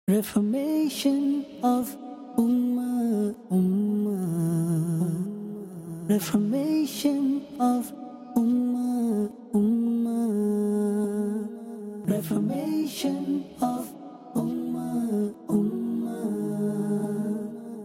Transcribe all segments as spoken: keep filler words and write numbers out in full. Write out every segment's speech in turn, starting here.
Reformation of Ummah, Ummah. Reformation of Ummah, Ummah. Reformation of Ummah, Ummah.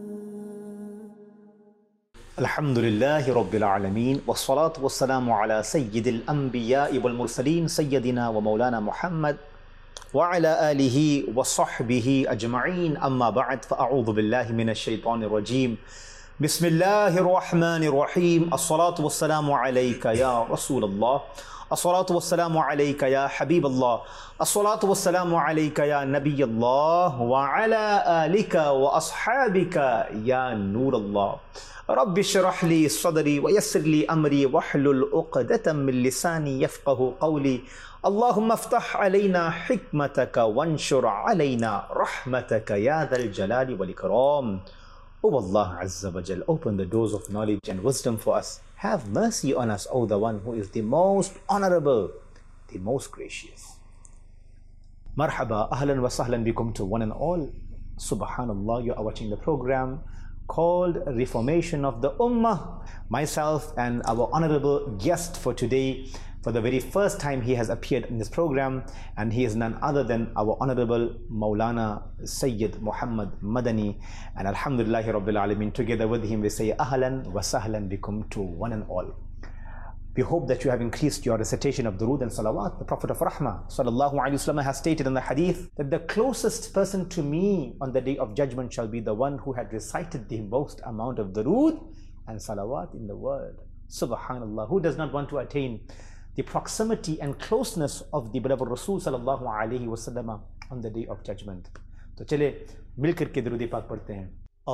Alhamdulillahi Rabbil Alameen. Wassalatu wassalamu ala Sayyidil Anbiya'i wal Mursaleen Sayyidina wa Maulana Muhammad wa ala alihi wa sahbihi ajma'een. Amma ba'd, fa'a'udhu billahi minash shaitanir rajim. Bismillahir Rahmanir Rahim. As-salatu wassalamu alayka ya Rasulullah. As-salatu wassalamu alayka ya Habiballah. As-salatu wassalamu alayka ya Nabiyallah wa ala alika wa ashabika ya Nurallah. Rabbi shrah li sadri wa yassir li amri wahlul uqdatan min lisani yafqahu qawli. Allahumma aftah alayna hikmataka wanshur alayna rahmataka ya dhal jalali wal ikram. O Allah Azza wa Jal, open the doors of knowledge and wisdom for us. Have mercy on us, O the one who is the most honorable, the most gracious. Marhaba, ahlan wa sahlan bikum to one and all. Subhanallah, you are watching the program called Reformation of the Ummah. Myself and our honorable guest for today, for the very first time he has appeared in this program, and he is none other than our honorable Maulana Sayyid Muhammad Madani. And Alhamdulillahi Rabbil Alameen, together with him we say ahlan wa sahlan bikum to one and all. We hope that you have increased your recitation of Durood and Salawat. The Prophet of Rahmah Sallallahu Alaihi Wasallam has stated in the hadith that the closest person to me on the day of judgment shall be the one who had recited the most amount of Durood and Salawat in the world. Subhanallah, who does not want to attain the proximity and closeness of the beloved Rasul Sallallahu Alaihi Wasallam on the day of judgment? So chale milkar ke Durood Pak padhte hain.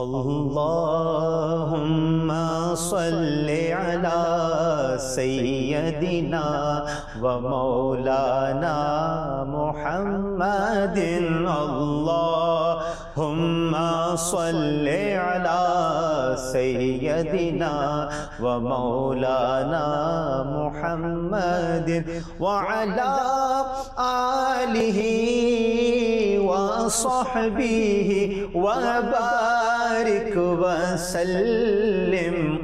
Allahumma salli ala Sayyidina wa Maulana Muhammadin. Allahumma salli ala Sayyidina wa Maulana Muhammadin wa ala alihi wa sahbihi wa barik wa sallim.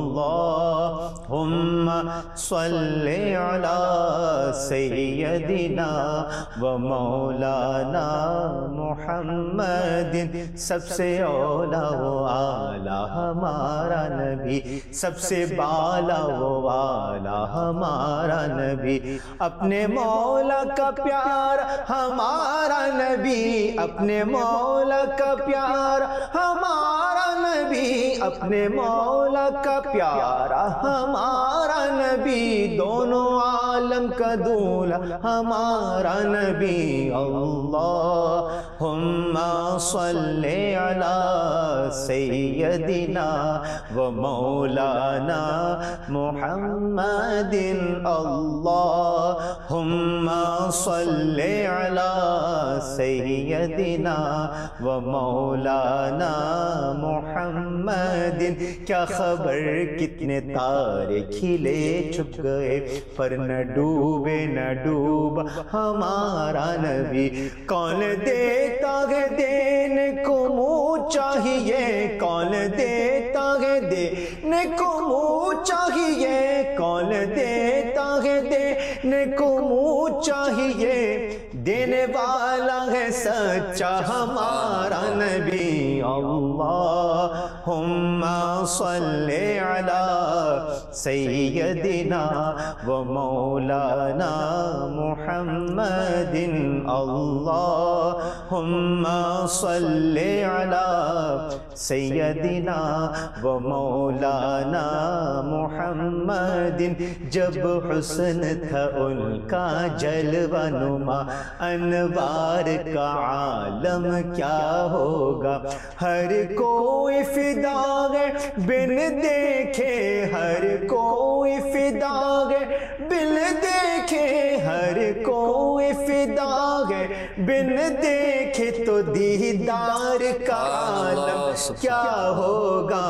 Allahumma salli ala Sayyidina wa Maulana Muhammadin. Sabse ola wo ala hamara Nabi, sabse bala wo ala hamara Nabi. Apne Maula ka pyar hamara Nabi, apne Maula ka pyar hamara Nabi, apne Maula ka pyara hamara Nabi. Dono alam ka dula hamara Nabi. Allahumma salli ala Sayyidina wa Maulana Muhammadin. Allahumma salli ala Sayyidina wa Maulana Muhammadin. Kya khabar kitne tare khile chup gaye, par na doobe na dooba hamara Nabi. Kaun deta hai dene ko muh chahiye, kaun deta hai dene ko muh chahiye, kaun deta hai dene ko muh chahiye. دینے والا ہے سچا ہمارا نبی. اللہم صلی علی سیدنا و مولانا محمد. اللہم صلی علی سیدنا و مولانا محمد. جب حسن تھا ان کا جلوہ نما، انوار کا عالم کیا ہوگا. ہر کوئی فدا ہے بن دیکھے، ہر کوئی فدا ہے بن دیکھے، ہر کوئی فدا ہے بن دیکھے. تو دیدار کا عالم کیا ہوگا.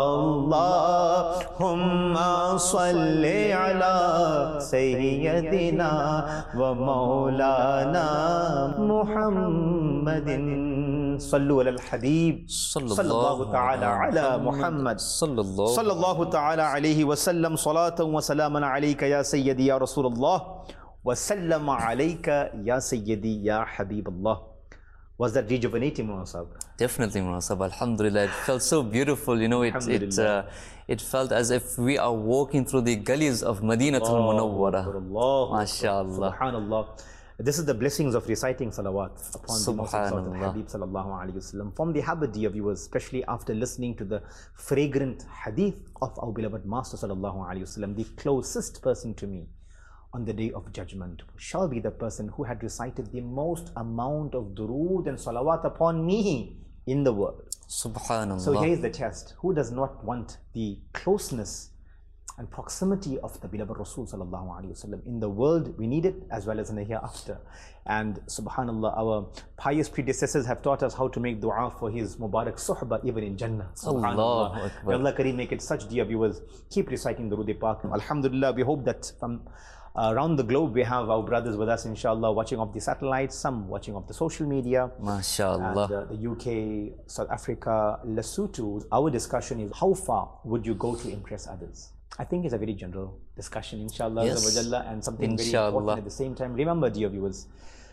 اللہم صلی علی سیدنا و مولانا محمد. محمد صلوا على الحبيب صلى الله تعالى على محمد صلى الله صلى الله تعالى عليه وسلم صلاة وسلاما عليك يا سيدي يا رسول الله وسلم عليك يا سيدي يا حبيب الله. Was that rejuvenating, Muasab? Definitely, Munasab. Alhamdulillah. It felt so beautiful. You know, it it uh, it felt as if we are walking through the gullies of Madinatul Munawwara. MashaAllah. Subhanallah. This is the blessings of reciting salawat upon the Most Exalted Habib sallallahu alayhi wasallam. From the habit, dear viewers, especially after listening to the fragrant hadith of our beloved Master sallallahu alayhi wasallam, the closest person to me on the day of judgment shall be the person who had recited the most amount of durood and salawat upon me in the world. Subhanallah. So here is the test. Who does not want the closeness and proximity of the beloved Rasul sallallahu alaihi wasallam in the world? We need it as well as in the hereafter. And subhanallah, our pious predecessors have taught us how to make dua for his Mubarak suhbah even in Jannah. Subhanallah. Allahu Akbar. May Allah Kareem make it such, dear viewers. Keep reciting the Durood Pak. Alhamdulillah, we hope that from Uh, around the globe, we have our brothers with us, inshallah, watching off the satellites, some watching off the social media. MashaAllah. And, uh, the U K, South Africa, Lesotho. Our discussion is, how far would you go to impress others? I think it's a very general discussion, inshallah, Yes. and something very Inshallah. important at the same time. Remember, dear viewers,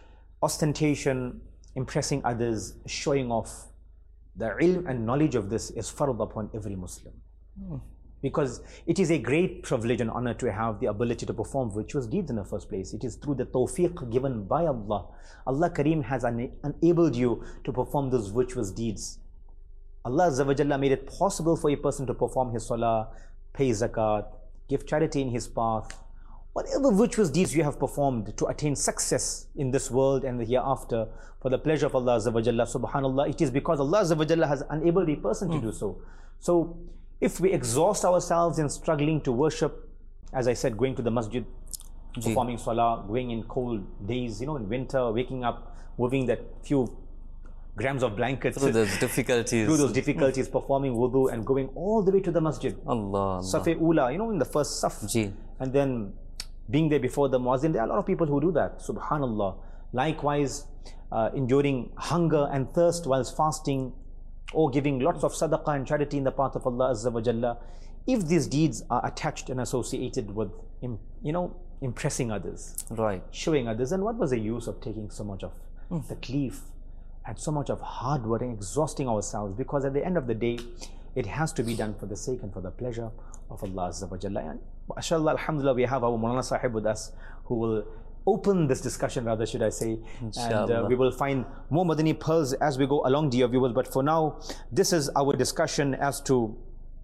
ostentation, impressing others, showing off, the ilm and knowledge of this is fard upon every Muslim. Hmm. Because it is a great privilege and honor to have the ability to perform virtuous deeds in the first place. It is through the tawfiq given by Allah. Allah Kareem has enabled you to perform those virtuous deeds. Allah Azza wa Jalla made it possible for a person to perform his salah, pay zakat, give charity in his path. Whatever virtuous deeds you have performed to attain success in this world and the hereafter, for the pleasure of Allah Azza wa Jalla, subhanallah, it is because Allah Azza wa Jalla has enabled a person to do so. So, if we exhaust ourselves in struggling to worship, as I said, going to the masjid, performing salah, going in cold days, you know, in winter, waking up, moving that few grams of blankets Through those difficulties. through those difficulties, performing wudu and going all the way to the masjid. Allah. Safi ula, you know, in the first saf. Ji. And then being there before the muazzin. There are a lot of people who do that, subhanallah. Likewise, uh, enduring hunger and thirst whilst fasting, or giving lots of sadaqah and charity in the path of Allah Azza wa Jalla. If these deeds are attached and associated with, you know, impressing others, Right. showing others, and what was the use of taking so much of Mm. the cleave and so much of hard work and exhausting ourselves? Because at the end of the day, it has to be done for the sake and for the pleasure of Allah Azza wa Jalla. And mashallah, alhamdulillah, we have our Maulana Sahib with us, who will open this discussion, rather should I say, and uh, Inshallah. we will find more Madani pearls as we go along, dear viewers. But for now, this is our discussion as to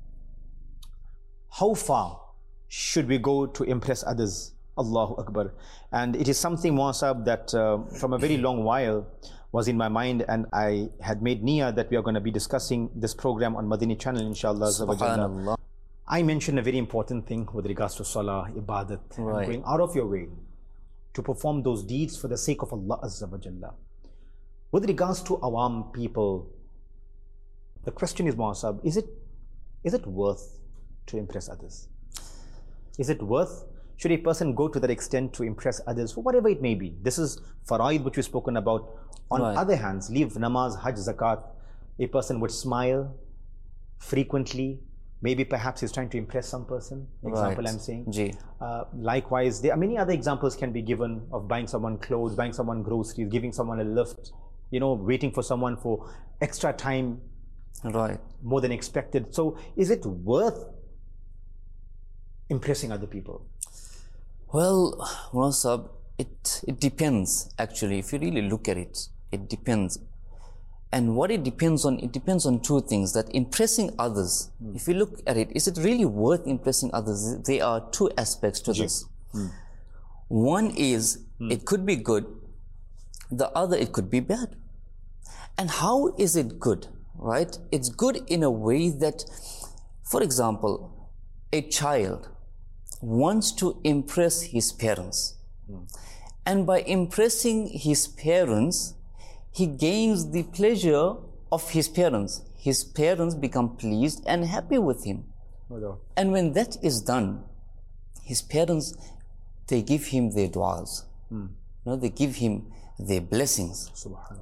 how far should we go to impress others. Allahu Akbar. And it is something, Muasab, that uh, from a very long while was in my mind, and I had made niyyah that we are going to be discussing this program on Madani channel, inshallah. Azza wa Jalla. Subhanallah. I mentioned a very important thing with regards to salah, ibadat, Right. and going out of your way to perform those deeds for the sake of Allah Azza wa Jalla. With regards to awam people, the question is, Muasab, is it is it worth to impress others? Is it worth? Should a person go to that extent to impress others for whatever it may be? This is faraid which we've spoken about. On Right. other hands, leave namaz, hajj, zakat. A person would smile frequently. Maybe perhaps he's trying to impress some person. Example Right. I'm saying. Ji. Uh, likewise, there are many other examples can be given of buying someone clothes, buying someone groceries, giving someone a lift, you know, waiting for someone for extra time, Right. more than expected. So is it worth impressing other people? Well, Munasab, it, it depends actually. If you really look at it, it depends. And what it depends on, it depends on two things. That impressing others, Mm. if you look at it, is it really worth impressing others? There are two aspects to this. Mm. One is, it could be good. The other, it could be bad. And how is it good, right? It's good in a way that, for example, a child wants to impress his parents. And by impressing his parents, he gains the pleasure of his parents. His parents become pleased and happy with him. No doubt. And when that is done, his parents, they give him their du'as. You know, they give him their blessings. Subhanallah.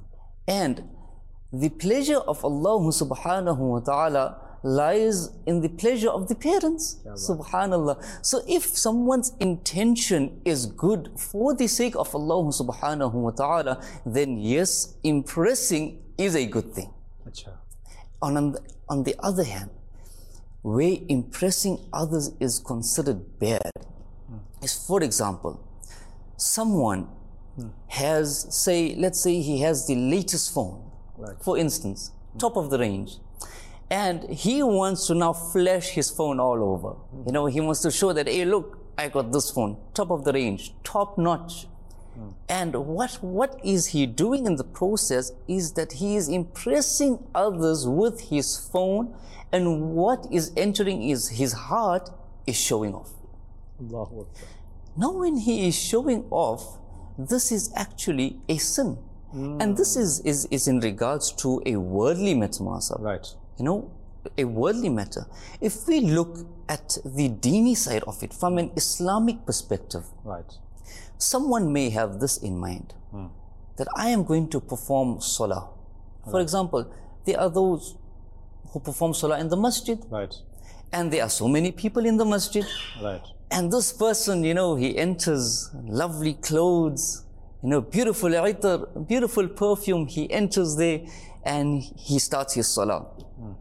And the pleasure of Allah subhanahu wa ta'ala lies in the pleasure of the parents. Subhanallah. So if someone's intention is good for the sake of Allah subhanahu wa ta'ala, then yes, impressing is a good thing. Achha. On the, on the other hand, where impressing others is considered bad is, for example, someone has, say, let's say he has the latest phone, Right. for instance, top of the range, and he wants to now flash his phone all over. You know, he wants to show that, hey, look, I got this phone, top of the range, top notch. And what what is he doing in the process is that he is impressing others with his phone, and what is entering is his heart is showing off. Allahu Akbar. Now when he is showing off, this is actually a sin. Mm. And this is, is, is in regards to a worldly matter, Masab. Right. You know, a worldly matter. If we look at the Deeni side of it from an Islamic perspective, Right. someone may have this in mind, mm. that I am going to perform salah. For right. example, there are those who perform salah in the masjid. Right. And there are so many people in the masjid. Right. And this person, you know, he enters lovely clothes, you know, beautiful itar, beautiful perfume. He enters there and he starts his salah. Mm.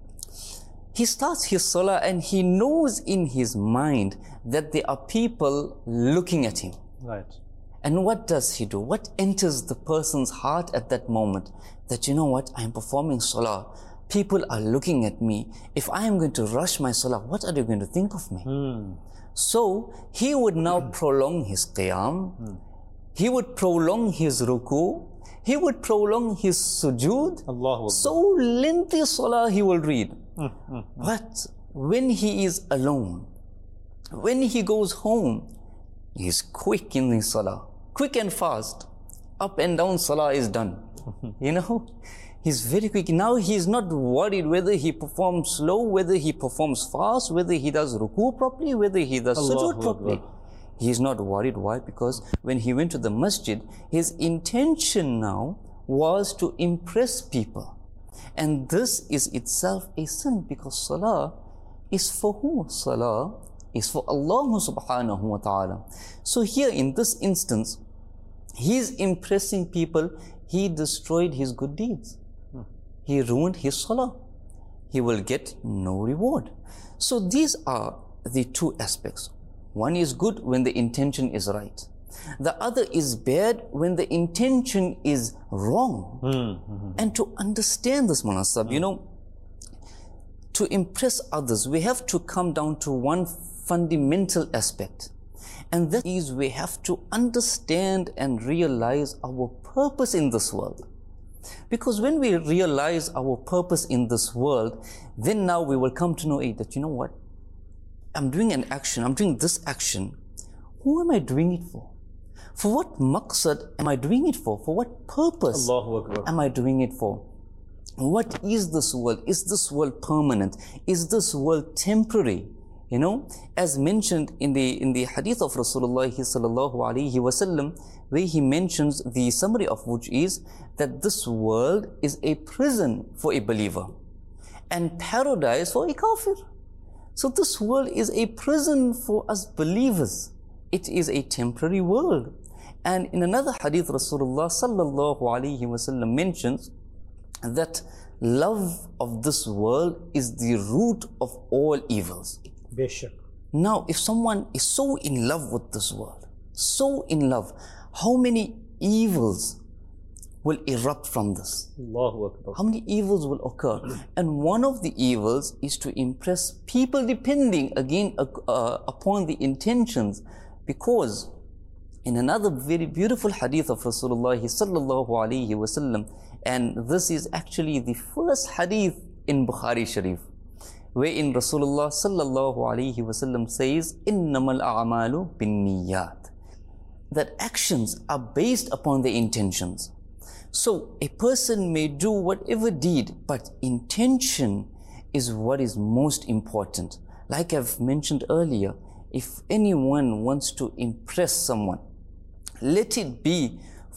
He starts his salah and he knows in his mind that there are people looking at him. Right. And what does he do? What enters the person's heart at that moment? That, you know what, I am performing salah. People are looking at me. If I am going to rush my salah, what are they going to think of me? Mm. So he would now prolong his qiyam. Mm. He would prolong his ruku. He would prolong his sujood. Allahu Akbar. So lengthy salah he will read. Mm, mm, mm. But when he is alone, when he goes home, he's quick in the salah, quick and fast. Up and down salah is done. You know, he's very quick. Now he's not worried whether he performs slow, whether he performs fast, whether he does ruku properly, whether he does sujood properly. Akbar. He's not worried. Why? Because when he went to the masjid, his intention now was to impress people. And this is itself a sin, because salah is for who? Salah is for Allah subhanahu wa ta'ala. So here in this instance, he's impressing people. He destroyed his good deeds. Hmm. He ruined his salah. He will get no reward. So these are the two aspects. One is good when the intention is right. The other is bad when the intention is wrong. Mm-hmm. And to understand this, Munassab, mm. you know, to impress others, we have to come down to one fundamental aspect. And that is, we have to understand and realize our purpose in this world. Because when we realize our purpose in this world, then now we will come to know it, that, you know what, I'm doing an action, I'm doing this action. Who am I doing it for? For what maqsad am I doing it for? For what purpose Allahu Akbar. am I doing it for? What is this world? Is this world permanent? Is this world temporary? You know, as mentioned in the in the hadith of Rasulullah sallallahu alaihi wasallam, where he mentions, the summary of which is that this world is a prison for a believer and paradise for a kafir. So this world is a prison for us believers. It is a temporary world. And in another hadith, Rasulullah sallallahu alaihi wasallam mentions that love of this world is the root of all evils. Bishop. Now, if someone is so in love with this world, so in love, how many evils will erupt from this? Allahu Akbar. How many evils will occur? And one of the evils is to impress people, depending again uh, uh, upon the intentions. Because in another very beautiful hadith of Rasulullah sallallahu alaihi wasallam, and this is actually the first hadith in Bukhari Sharif, wherein Rasulullah sallallahu alaihi wasallam says, "Innamal a'malu bin niyyat," that actions are based upon the intentions. So a person may do whatever deed, but intention is what is most important. Like I've mentioned earlier, if anyone wants to impress someone, let it be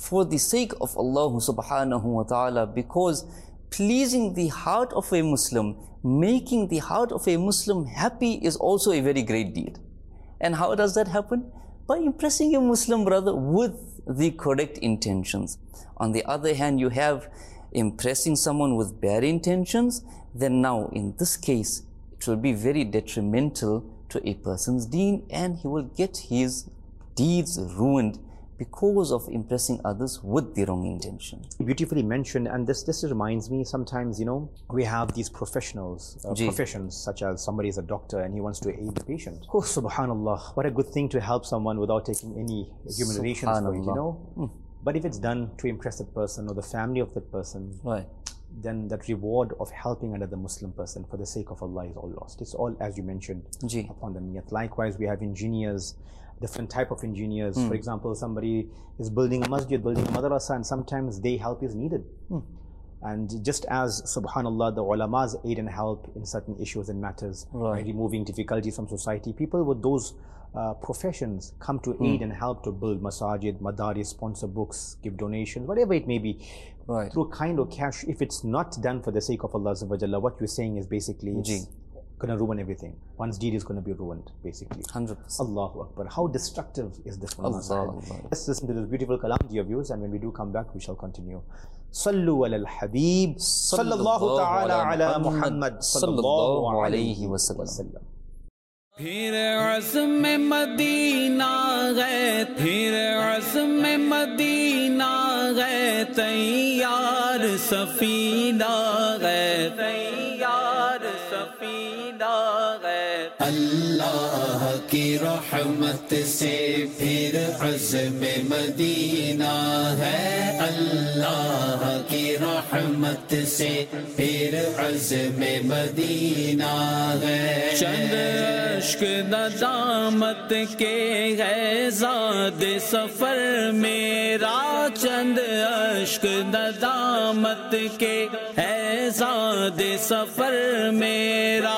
for the sake of Allah subhanahu wa ta'ala, because pleasing the heart of a Muslim, making the heart of a Muslim happy is also a very great deed. And how does that happen? By impressing a Muslim brother with the correct intentions. On the other hand, you have impressing someone with bad intentions, then now in this case, it will be very detrimental to a person's deen, and he will get his deeds ruined because of impressing others with the wrong intention. Beautifully mentioned, and this this reminds me, sometimes, you know, we have these professionals, uh, professions, such as somebody is a doctor and he wants to aid the patient. Oh, subhanallah, what a good thing to help someone without taking any human relations for it, you know. Mm. But if it's done to impress that person or the family of that person, right, then that reward of helping another Muslim person for the sake of Allah is all lost. It's all, as you mentioned, Ji. upon the niyat. Likewise, we have engineers, different type of engineers. Mm. For example, somebody is building a masjid, building a madrasa, and sometimes their help is needed. Mm. And just as, subhanallah, the ulamas aid and help in certain issues and matters, right, by removing difficulties from society, people with those uh, professions come to aid mm. and help to build masajid, madaris, sponsor books, give donations, whatever it may be, right, through kind of cash. If it's not done for the sake of Allah Azza wa Jalla, what you're saying is basically it's going to ruin everything. One's deed is going to be ruined, basically. one hundred percent. Allahu Akbar. How destructive is this one? Allah. Let's listen to this beautiful kalam of yours, and when we do come back, we shall continue. Sallu ala al-Habib, sallallahu ta'ala ala Muhammad, sallallahu alayhi wa sallam. پھر عزم مدینہ گئے، پھر عزم مدینہ گئے، تیار سفینہ گئے، تیار سفینہ گئے. اللہ کی رحمت سے پھر عزم مدینہ ہے، اللہ کی رحمت سے پھر عزم مدینہ ہے. چند عشق ندامت کے ہے زاد سفر میرا، چند عشق ندامت کے ہے زاد سفر میرا،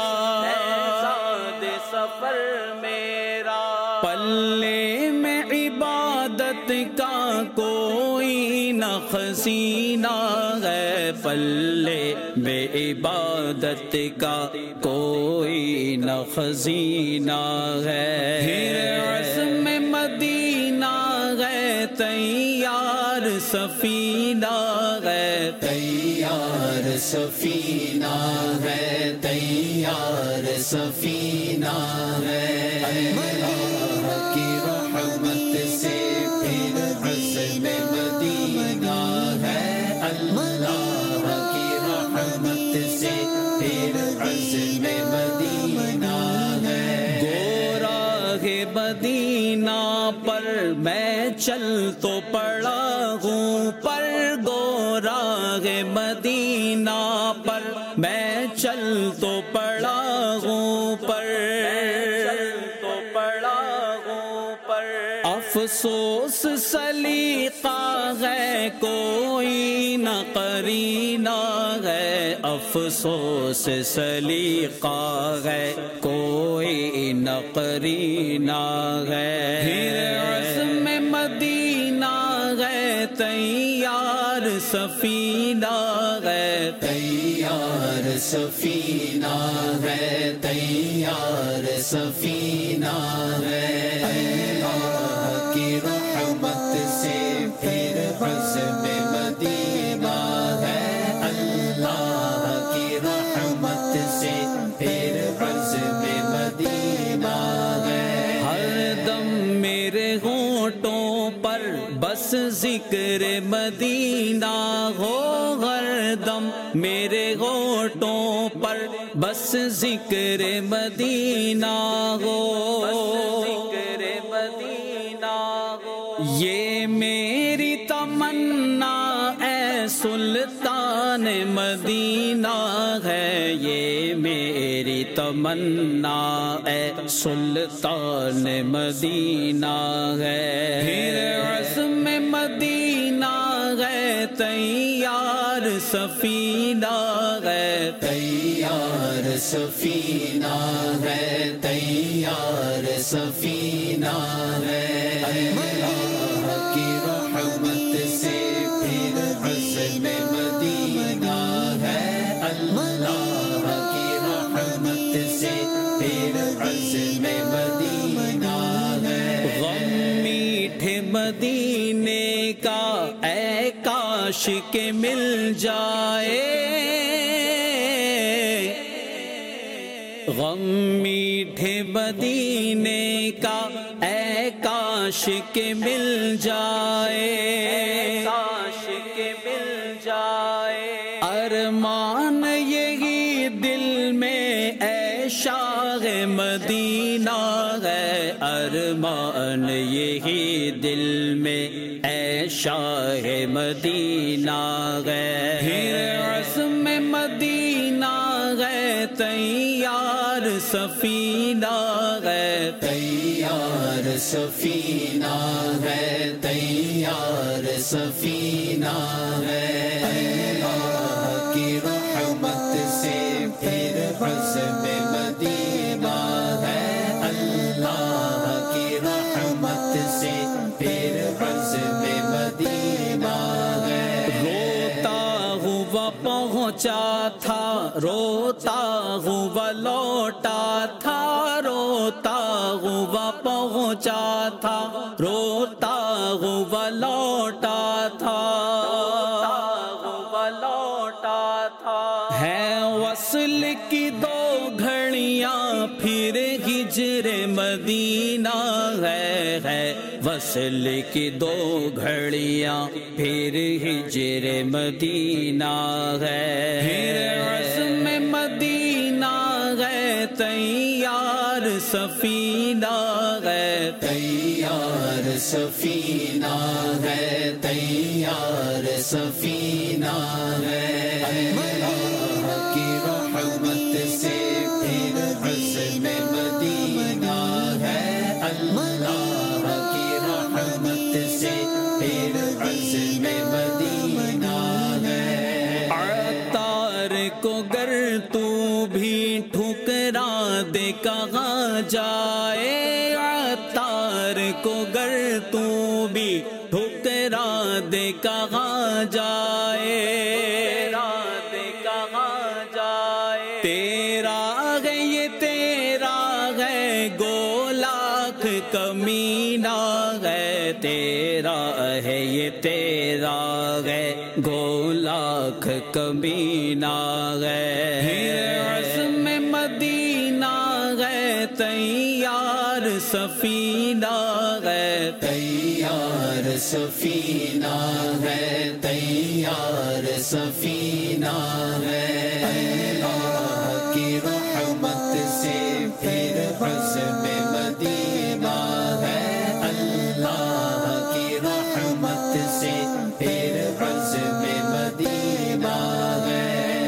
زاد سفر میرا. پلے میں عبادت کا کوئی نہ خزینہ ہے، پلے میں عبادت کا کوئی نہ خزینہ ہے. پھر عزم مدینہ گئے، تیار سفینہ گئے، تیار سفینہ ہے، تیار سفینہ ہے. اللہ کی رحمت سے پھر عزم مدینہ ہے، اللہ کی رحمت سے پھر عزم مدینہ ہے. گورا ہے مدینہ پر میں چل تو پڑا ہوں، پر گورا ہے مدینہ پر میں چل تو پڑا ہوں، پر تو پڑا ہوں پر. افسوس سلیقہ ہے کوئی نہ قرینہ ہے، افسوس سلیقہ ہے کوئی نہ قرینہ ہے. پھر عزم مدینہ گئے، تیار سفینہ ہے، تیار سفینہ ہے، تیار سفینہ ہے. اللہ کی رحمت سے پھر عزم مدینہ ہے، اللہ کی رحمت سے پھر عزم مدینہ ہے. ہر دم میرے ہونٹوں پر بس ذکر مدینہ ہو، ہر دم میرے ہونٹوں پر بس ذکر مدینہ ہو، ذکر مدینہ ہو. یہ میری تمنا اے سلطان مدینہ ہے، یہ میری تمنا اے سلطان مدینہ ہے. پھر عزم مدینہ گئے، تیار سفینہ ہے، تیار سفینہ ہے، تیار سفینہ ہے. اللہ کی رحمت سے میں مدینہ ہے اللہ کی رحمت سے پھر عزم مدینہ ہے غم میٹھے مدینے کا اے کاش کے مل جائے غم میٹھے مدینے کا اے کاش کے مل جائے کاش کے مل جائے ارمان یہی دل میں اے شاہ مدینہ ہے ارمان یہی دل میں اے شاہ مدینہ ہے پھر عزم مدینہ ہے تیار سفینہ ہے تیار سفینہ ہے تیار سفینہ ہے اللہ کی رحمت سے پھر عزم مدینہ ہے اللہ کی رحمت سے پھر عزم مدینہ ہے روتا ہوا پہنچا تھا روتا ہوا لوٹا تھا روتا ہوا پہنچا تھا روتا ہوا لوٹا تھا ہوا لوٹا تھا ہے وصل کی دو گھڑیاں پھر ہجر مدینہ ہے ہے وصل کی دو گھڑیاں پھر ہجر مدینہ ہے پھر عزم مدینہ ہے تیار سفینہ ہے تیار سفینہ ہے تیار سفینہ ہے اللہ کی رحمت سے پھر عزم مدینہ ہے اللہ کی رحمت سے پھر عزم مدینہ ہے عطار کو گر تو بھی ٹھکرا دے کہاں جائے عطار کو گر تو بھی ٹھکرا دے کہاں جائے دے کہاں جائے تیرا ہے یہ تیرا ہے گو لاکھ کمینہ ہے تیرا ہے یہ تیرا ہے گو لاکھ کمینہ ہے پھر عزم مدینہ ہے تیار سفینہ ہے تیار سفینہ ہے تیار سفینہ ہے اللہ کی رحمت سے پھر عزم مدینہ ہے اللہ کی رحمت سے پھر عزم مدینہ ہے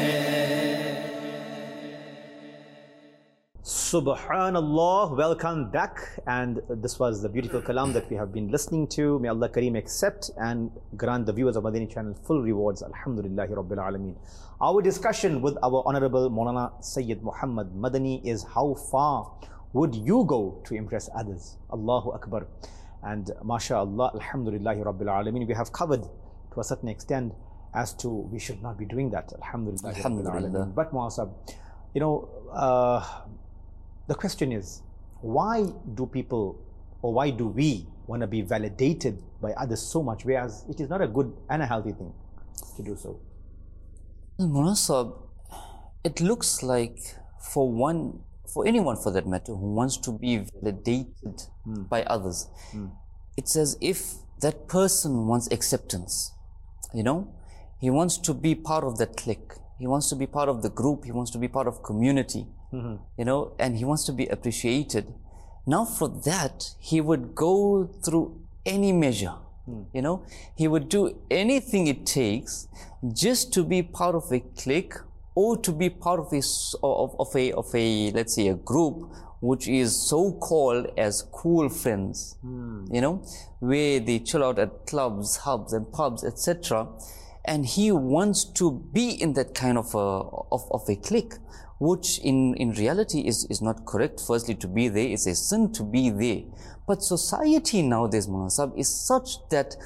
Subhanallah, welcome back, and this was the beautiful kalam that we have been listening to. May Allah Kareem accept and grant the viewers of Madani channel full rewards. Alhamdulillahi Rabbil Alameen. Our discussion with our Honorable Maulana Sayyid Muhammad Madani is how far would you go to impress others? Allahu Akbar. And MashaAllah, Alhamdulillahi Rabbil Alameen. We have covered to a certain extent as to we should not be doing that. Alhamdulillahi Rabbil Alameen. But Muasab, you know, uh, the question is, why do people, or why do we want to be validated by others so much, whereas it is not a good and a healthy thing to do so? Munasab, it looks like for one, for anyone for that matter, who wants to be validated mm. by others, mm. it's as if that person wants acceptance, you know? He wants to be part of that clique. He wants to be part of the group. He wants to be part of community. Mm-hmm. You know, and he wants to be appreciated. Now for that, he would go through any measure, mm. you know, he would do anything it takes just to be part of a clique or to be part of a, of, of a, of a, let's say a group which is so called as cool friends, mm. you know, where they chill out at clubs, hubs and pubs, et cetera. And he wants to be in that kind of a, of, of a clique, which in, in reality is, is not correct. Firstly, to be there, it's a sin to be there. But society nowadays, Munasab, is such that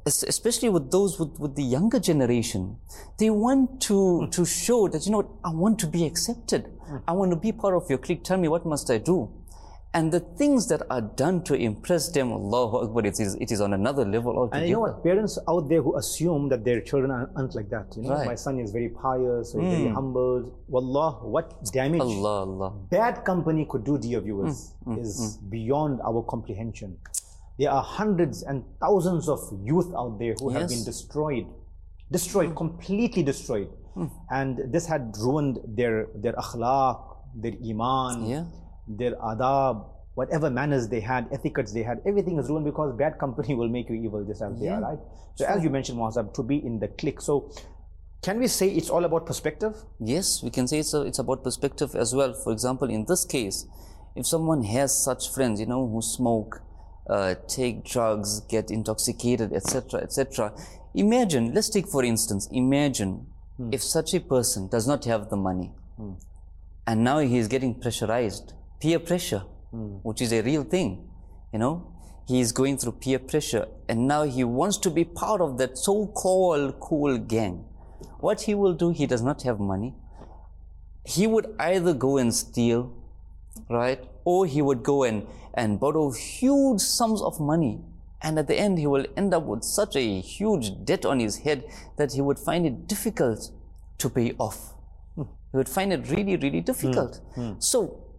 especially with those with, with the younger generation, they want to, mm. to show that, you know what, I want to be accepted. Mm. I want to be part of your clique. Tell me, what must I do? And the things that are done to impress them, Allahu Akbar, it is, it is on another level altogether. And you know what, parents out there who assume that their children aren't like that. You know, right. My son is very pious, mm. very humble. Wallah, what damage Allah, Allah. bad company could do, dear viewers, mm. is mm. beyond our comprehension. There are hundreds and thousands of youth out there who yes. have been destroyed, destroyed, mm. completely destroyed. Mm. And this had ruined their, their akhlaq, their iman, yeah. their adab, whatever manners they had, etiquettes they had, everything is ruined because bad company will make you evil just as yeah. they are, right? So sure. as you mentioned, Muazzab, to be in the clique. So can we say it's all about perspective? Yes, we can say it's, a, it's about perspective as well. For example, in this case, if someone has such friends, you know, who smoke, Uh, take drugs, get intoxicated, et cetera, et cetera. Imagine, let's take for instance, imagine hmm. if such a person does not have the money hmm. and now he is getting pressurized, peer pressure, hmm. which is a real thing, you know. He is going through peer pressure and now he wants to be part of that so-called cool gang. What he will do, he does not have money. He would either go and steal, right? Or he would go and, and borrow huge sums of money. And at the end, he will end up with such a huge debt on his head that he would find it difficult to pay off. Mm. He would find it really, really difficult. Mm. Mm. So,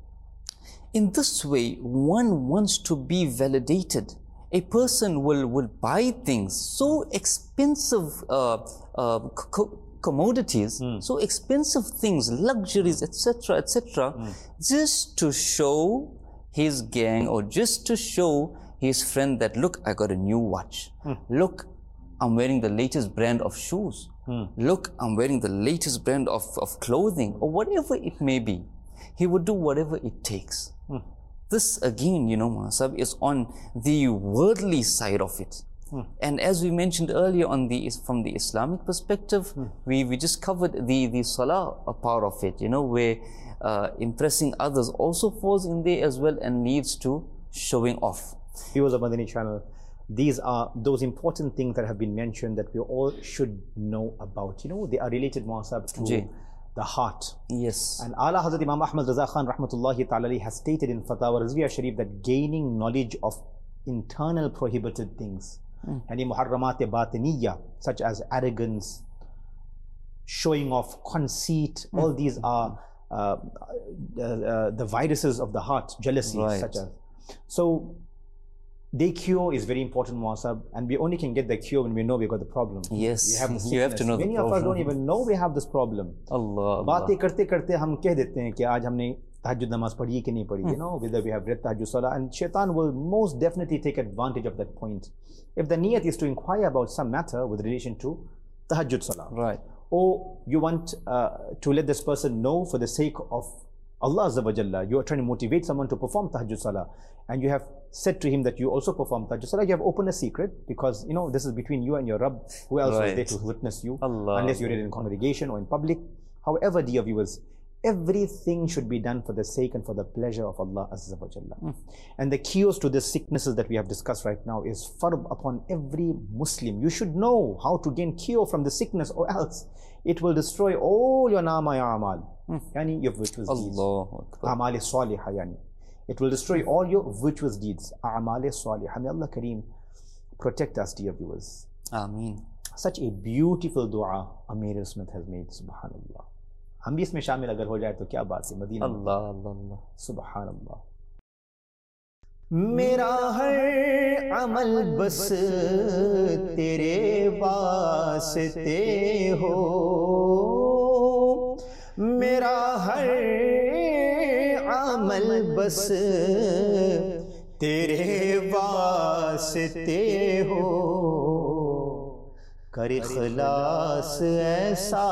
in this way, one wants to be validated. A person will, will buy things, so expensive uh, uh, co commodities, mm. so expensive things, luxuries, et cetera, et cetera, mm. just to show his gang or just to show his friend that, look, I got a new watch. Mm. Look, I'm wearing the latest brand of shoes. Mm. Look, I'm wearing the latest brand of, of clothing, or whatever it may be. He would do whatever it takes. Mm. This again, you know, Muazzab, is on the worldly side of it. Hmm. And as we mentioned earlier on the from the Islamic perspective, hmm. we, we just covered the, the salah part of it, you know, where uh, impressing others also falls in there as well and leads to showing off. Viewers of Madani channel, these are those important things that have been mentioned that we all should know about. You know, they are related, Muazzab, to Jee. the heart. Yes. And Ala Hazrat Imam Ahmad Raza Khan Rahmatullahi Ta'ala has stated in Fatawa Rizviyah Sharif that gaining knowledge of internal prohibited things, mm. and muharramat batiniya, such as arrogance, showing off, conceit, mm. all these are uh, uh, uh, the viruses of the heart, jealousy, right. such as. So, the cure is very important, Muazzab, and we only can get the cure when we know we got the problem. Yes, you have, you have to know Many the problem. Many of us don't even know we have this problem. Allah, बातें करते करते हम कह देते हैं कि आज हमने tahajjud namaz पढ़ी कि नहीं पढ़ी, you know, whether we have read tahajjud salah, and shaitan will most definitely take advantage of that point. If the niyat is to inquire about some matter with relation to tahajjud salah, right, or you want uh, to let this person know for the sake of Allah Azza wa Jalla, you are trying to motivate someone to perform tahajjud salah, and you have said to him that you also perform tahajjud salah, you have opened a secret, because you know this is between you and your Rabb. Who else right. was there to witness you? Allah. Unless you read it in congregation or in public. However, dear viewers, everything should be done for the sake and for the pleasure of Allah Azza wa Jalla. Mm. And the cures to these sicknesses that we have discussed right now is farb upon every Muslim. You should know how to gain cure from the sickness, or else it will destroy all your nama ya amal. Mm. Yani your virtuous deeds. A'mal salihah yani. It will destroy all your virtuous deeds. A'mal salihah. May Allah Kareem protect us, dear viewers. Ameen. Such a beautiful dua Amir Smith has made, subhanallah. हम भी इसमें शामिल अगर हो जाए तो क्या बात है, मदीना अल्लाह अल्लाह सुभान अल्लाह। मेरा हर अमल बस तेरे वास्ते हो, मेरा हर अमल बस तेरे वास्ते हो, कर इखलास ऐसा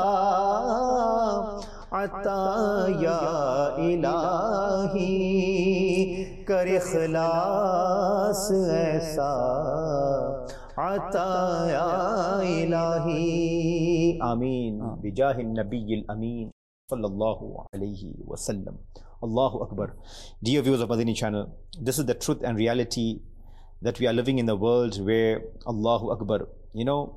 अता या इलाही, कर इखलास ऐसा अता या इलाही। आमीन बिजाहि नबील अमीन सल्लल्लाहु अलैहि वसल्लम। Allahu Akbar. Dear viewers of Madani channel, this is the truth and reality that we are living in the world where, Allahu Akbar, you know,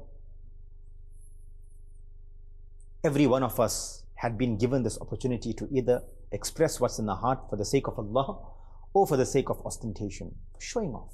every one of us had been given this opportunity to either express what's in the heart for the sake of Allah or for the sake of ostentation, showing off.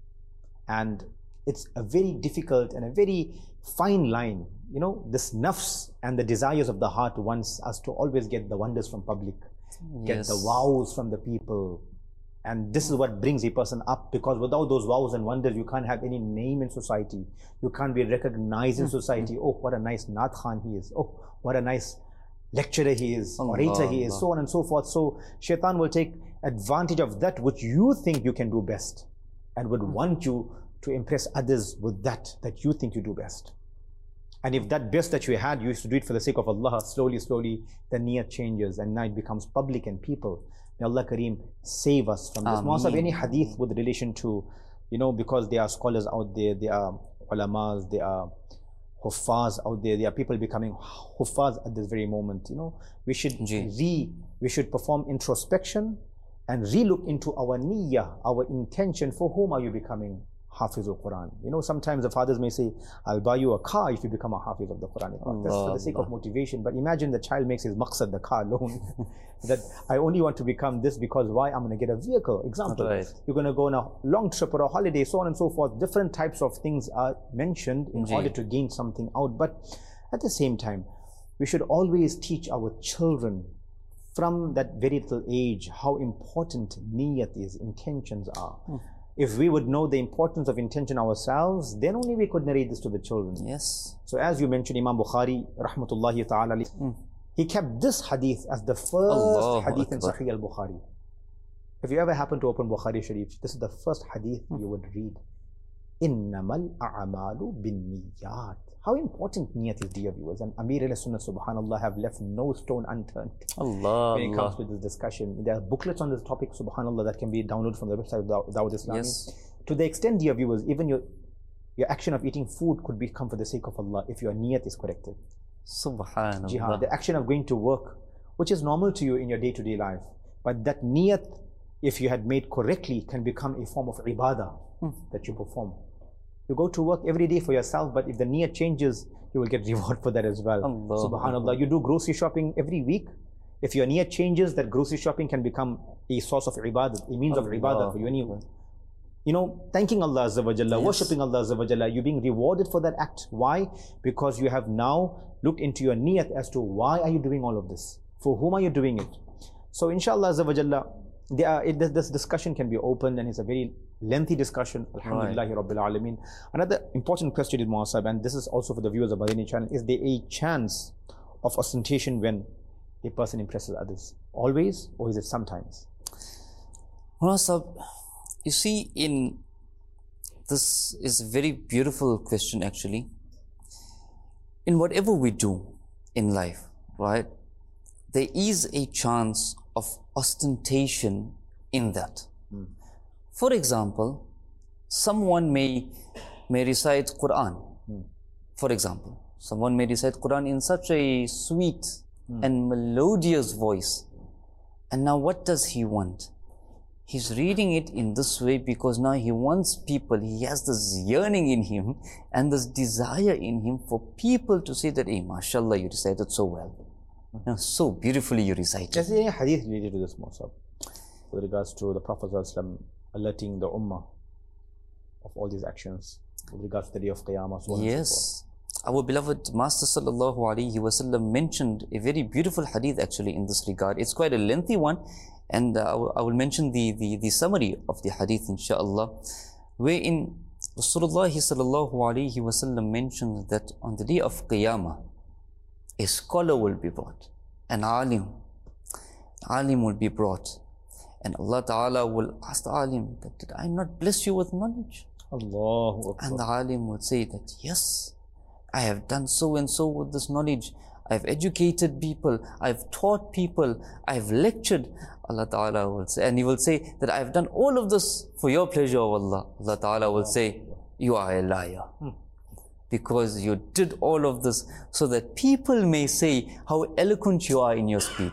And it's a very difficult and a very fine line. You know, this nafs and the desires of the heart wants us to always get the wonders from public, get Yes. the wows from the people. And this is what brings a person up, because without those wows and wonders, you can't have any name in society. You can't be recognized in society. Oh, what a nice Naat Khan he is. Oh, what a nice lecturer he is, orator he is, so on and so forth. So shaitan will take advantage of that which you think you can do best, and would want you to impress others with that, that you think you do best. And if that best that you had, you used to do it for the sake of Allah, slowly, slowly, the niyat changes and now it becomes public and people. May Allah Kareem save us from this. Muasab, any hadith with relation to, you know, because there are scholars out there, there are ulamas, there are huffaz out there, there are people becoming huffaz at this very moment. You know, we should re, we should perform introspection and re-look into our niyyah, our intention. For whom are you becoming Hafizul Quran? You know, sometimes the fathers may say, I'll buy you a car if you become a Hafiz of the Quran. That's for the sake of motivation. But imagine the child makes his maqsad, the car alone. That I only want to become this because why? I'm going to get a vehicle. Example, right. You're going to go on a long trip or a holiday, so on and so forth. Different types of things are mentioned in Jee. order to gain something out. But at the same time, we should always teach our children from that very little age how important niyat is, intentions are. Hmm. If we would know the importance of intention ourselves, then only we could narrate this to the children. Yes. So as you mentioned, Imam Bukhari, rahmatullahi ta'ala, mm. he kept this hadith as the first Allahu hadith Akbar. in Sahih al-Bukhari. If you ever happen to open Bukhari Sharif, this is the first hadith mm. you would read. Innamal a'amalu bin niyat. How important niyat is, dear viewers. And Amir al-Sunnah, subhanallah, have left no stone unturned Allah, when it Allah. comes to this discussion. There are booklets on this topic, subhanallah, that can be downloaded from the website of Dawud Islami. Yes. To the extent, dear viewers, even your your action of eating food could become for the sake of Allah if your niyat is corrected. Subhanallah. Jihad, the action of going to work, which is normal to you in your day-to-day life, but that niyat, if you had made correctly, can become a form of ibadah hmm. that you perform. You go to work every day for yourself, but if the niyat changes, you will get reward for that as well. Allah, subhanallah. Allah. You do grocery shopping every week. If your niyat changes, that grocery shopping can become a source of ibadah, a means Allah. of ibadah for you. Anyway. You know, thanking Allah Azza wa Jalla, yes. worshipping Allah Azza wa Jalla, you're being rewarded for that act. Why? Because you have now looked into your niyat as to why are you doing all of this? For whom are you doing it? So inshallah Azza wa Jalla, there are, it, this discussion can be opened, and it's a very lengthy discussion. Alhamdulillahi Rabbil Alameen. Another important question is, Muasab, and this is also for the viewers of Madani channel, is there a chance of ostentation when a person impresses others? Always, or is it sometimes? Muasab, you see, in this is a very beautiful question actually. In whatever we do in life, right, there is a chance of ostentation in that. Hmm. For example, someone may may recite Quran. Hmm. For example, someone may recite Quran in such a sweet hmm. and melodious voice. And now what does he want? He's reading it in this way because now he wants people, he has this yearning in him and this desire in him for people to say that, hey, mashallah, you recited so well. You know, so beautifully you recited. Is there any hadith related to this, Muasab, with regards to the Prophet ﷺ alerting the Ummah of all these actions with regards to the day of Qiyamah? So yes. So our beloved Master Sallallahu Alaihi Wasallam mentioned a very beautiful hadith actually in this regard. It's quite a lengthy one, and uh, I, will, I will mention the, the, the summary of the hadith, inshaAllah, wherein Rasulullah Sallallahu Alaihi Wasallam mentioned that on the day of Qiyamah, a scholar will be brought, an alim, alim will be brought, and Allah Ta'ala will ask the alim, that, did I not bless you with knowledge? Allahu Akbar. And the alim would say that, yes, I have done so and so with this knowledge. I've educated people, I've taught people, I've lectured. Allah Ta'ala will say, and he will say that I've done all of this for your pleasure, O Allah. Allah Ta'ala will say, you are a liar. Hmm. Because you did all of this so that people may say how eloquent you are in your speech,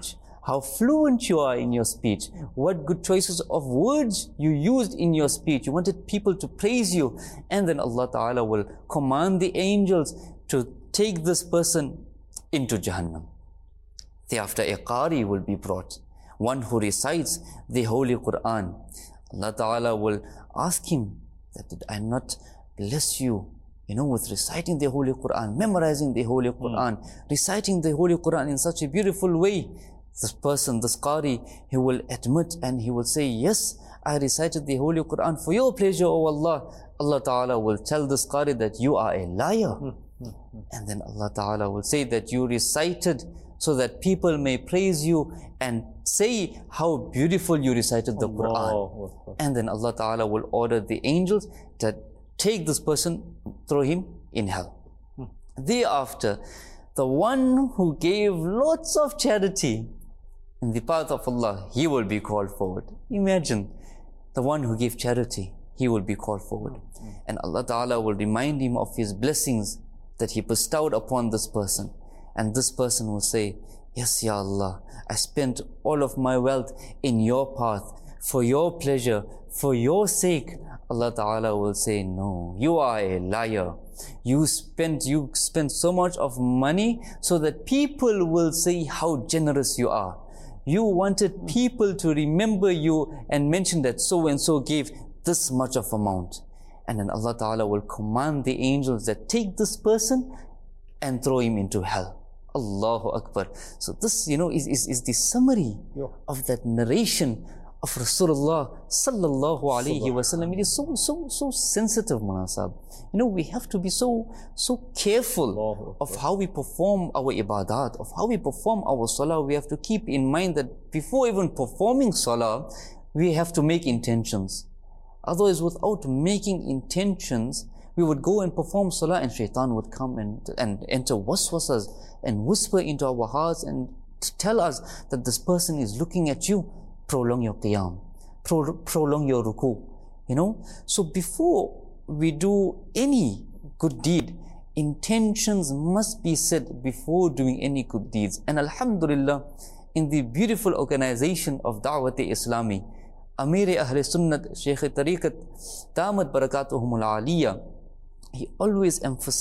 how fluent you are in your speech, what good choices of words you used in your speech. You wanted people to praise you. And then Allah Ta'ala will command the angels to take this person into Jahannam. Thereafter, a Qari will be brought, one who recites the Holy Quran. Allah Ta'ala will ask him, that did I not bless you, you know, with reciting the Holy Quran, memorizing the Holy Quran, mm. reciting the Holy Quran in such a beautiful way. This person, this Qari, he will admit and he will say, yes, I recited the Holy Quran for your pleasure, O Allah. Allah Ta'ala will tell this Qari that you are a liar. Mm. Mm. And then Allah Ta'ala will say that you recited so that people may praise you and say how beautiful you recited the Quran. And then Allah Ta'ala will order the angels to take this person, throw him in hell. Hmm. Thereafter, the one who gave lots of charity in the path of Allah, he will be called forward. Imagine, the one who gave charity, he will be called forward. Hmm. And Allah Ta'ala will remind him of his blessings that he bestowed upon this person. And this person will say, yes, Ya Allah, I spent all of my wealth in your path, for your pleasure, for your sake. Allah Ta'ala will say, no, you are a liar. You spent, you spent so much of money so that people will say how generous you are. You wanted people to remember you and mention that so and so gave this much of amount. And then Allah Ta'ala will command the angels that take this person and throw him into hell. Allahu Akbar. So this, you know, is, is, is the summary yeah. of that narration of Rasulullah Sallallahu Alaihi Wasallam. It is so, so, so sensitive, Manasab. You know, we have to be so, so careful of how we perform our ibadat, of how we perform our salah. We have to keep in mind that before even performing salah, we have to make intentions. Otherwise, without making intentions, we would go and perform salah and shaitan would come and, and enter waswasas and whisper into our hearts and tell us that this person is looking at you. Prolong your qiyam, pro prolong your ruku, you know. So before we do any good deed, intentions must be set before doing any good deeds. And Alhamdulillah, in the beautiful organization of Da'wat-e-Islami, Amir Ahl Sunnat, Shaykh Tariqat, Damat Barakatuhumul Aliyah, he always emphasized